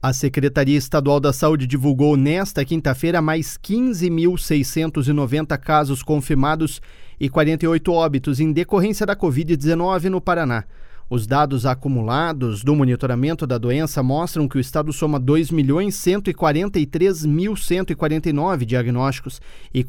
A Secretaria Estadual da Saúde divulgou nesta quinta-feira mais 15.690 casos confirmados e 48 óbitos em decorrência da Covid-19 no Paraná. Os dados acumulados do monitoramento da doença mostram que o estado soma 2.143.149 diagnósticos e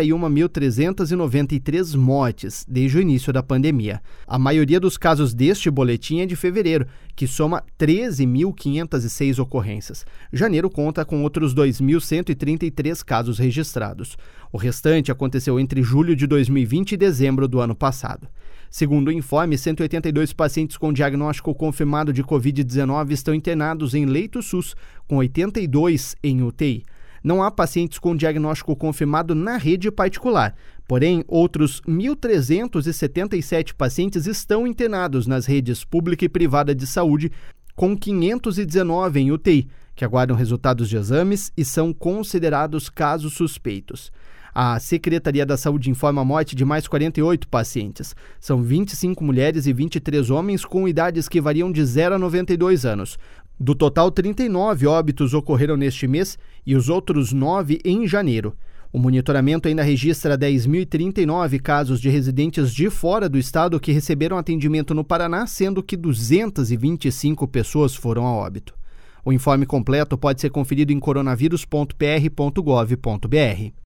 41.393 mortes desde o início da pandemia. A maioria dos casos deste boletim é de fevereiro, que soma 13.506 ocorrências. Janeiro conta com outros 2.133 casos registrados. O restante aconteceu entre julho de 2020 e dezembro do ano passado. Segundo o informe, 182 pacientes com diagnóstico confirmado de Covid-19 estão internados em leito SUS, com 82 em UTI. Não há pacientes com diagnóstico confirmado na rede particular, porém, outros 1.377 pacientes estão internados nas redes pública e privada de saúde, com 519 em UTI, que aguardam resultados de exames e são considerados casos suspeitos. A Secretaria da Saúde informa a morte de mais 48 pacientes. São 25 mulheres e 23 homens com idades que variam de 0 a 92 anos. Do total, 39 óbitos ocorreram neste mês e os outros 9 em janeiro. O monitoramento ainda registra 10.039 casos de residentes de fora do estado que receberam atendimento no Paraná, sendo que 225 pessoas foram a óbito. O informe completo pode ser conferido em coronavírus.pr.gov.br.